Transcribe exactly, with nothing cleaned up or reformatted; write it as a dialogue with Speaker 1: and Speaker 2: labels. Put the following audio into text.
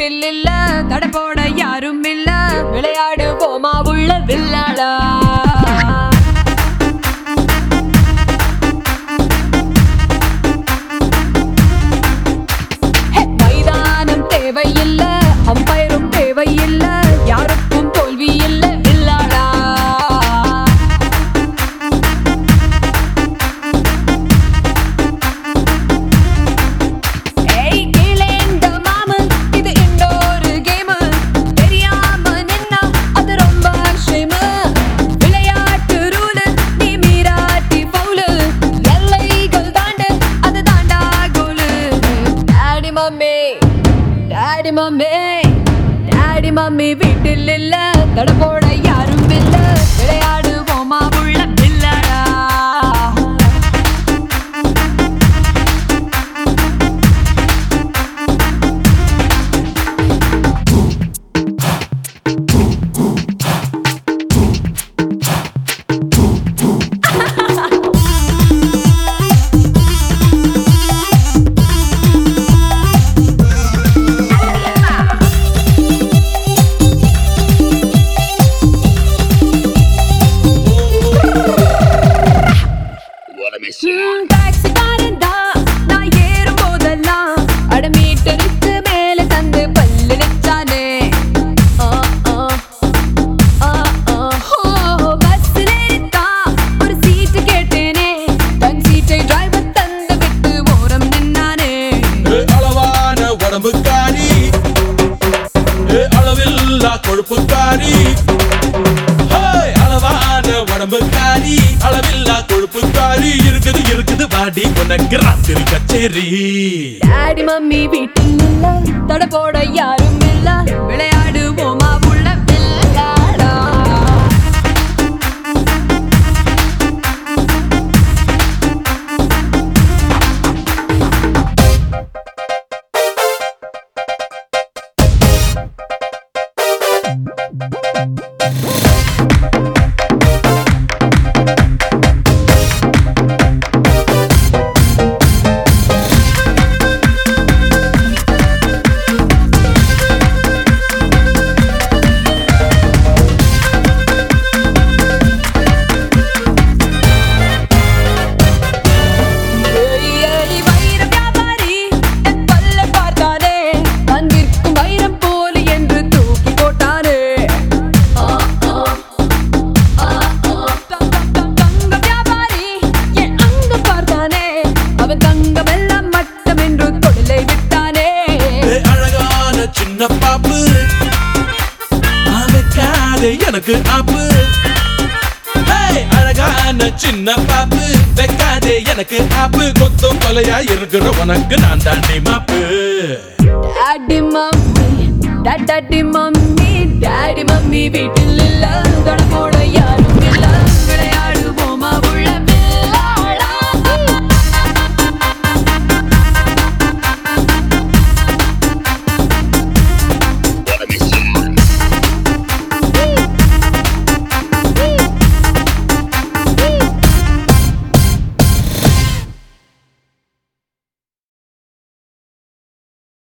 Speaker 1: வீட்டில் இல்ல தட போட யாரும் இல்ல விளையாடு போமா உள்ள வில்லாடா மைதானம் தேவையில்ல அம்பயரும் தேவையில்ல யாருக்கும் தோல்வி இல்ல வில்லாடா Daddy mummy, daddy mummy வீட்டில் இல்ல தட போட யாரும் இல்ல விளையாடு போமா உள்ள வில்லாடா டாக்ஸிக்காரன் தான் நான் ஏறும் போதெல்லாம் அட மீட்டருக்கு மேல தந்து பல்லு நிச்சானே பஸ்ல ஏறித்தா ஒரு சீட்டு கேட்டேனே தன் சீட்டை டிரைவர் தந்து விட்டு ஓரம் நின்னானே
Speaker 2: அளவான உடம்புக்காரி அளவில்லா கொழுப்புக்காரி அளவான உடம்புக்காரி அளவில்லா கொழுப்புக்காரி இருக்குது இருக்குது வாடி உனக்கு ராத்திரி கச்சேரி
Speaker 1: டாடி மம்மி வீட்டில் இல்ல தட போட யாரும் இல்ல விளையாடு போமா உள்ள வில்லாடா
Speaker 2: சின்ன பாப்பு வைக்காதே எனக்கு ஆப்பு அழகான சின்ன பாப்பு வைக்காதே எனக்கு ஆப்பு கொத்தும் கொலையா இருக்கிற உனக்கு நான் தாண்டி மாப்பு
Speaker 1: daddy mummy daddy mummy daddy mummy வீட்டில் இல்ல தட போட யாரும்